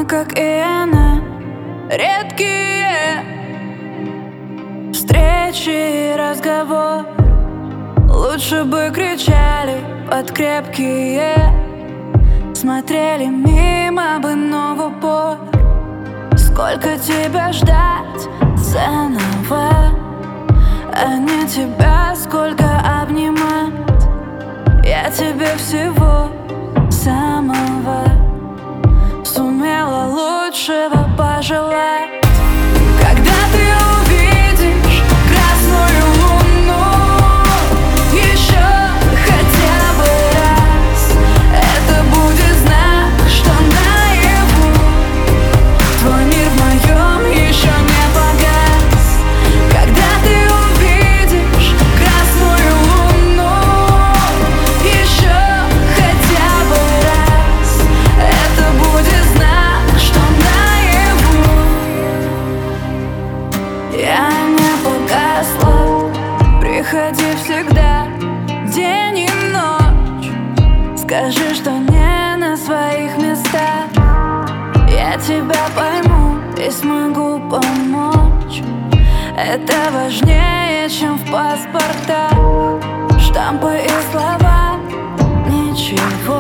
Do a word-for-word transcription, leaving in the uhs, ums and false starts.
как и она, редкие встречи и разговор. Лучше бы кричали под крепкие, смотрели мимо бы, но в упор. Сколько тебя ждать заново, а не тебя сколько обнимать. Я тебе всего самого сумела лучшего пожелать. Когда ты увидишь красную луну еще хотя бы раз, это будет знак, что наяву твой мир в моем еще не погас. Когда ты увидишь красную луну еще хотя бы раз, это будет знак, что наяву я не погасла. Приходи всегда, день и ночь. Скажи, что не на своих местах. Я тебя пойму и смогу помочь. Это важнее, чем в паспортах штампы и слова. Ничего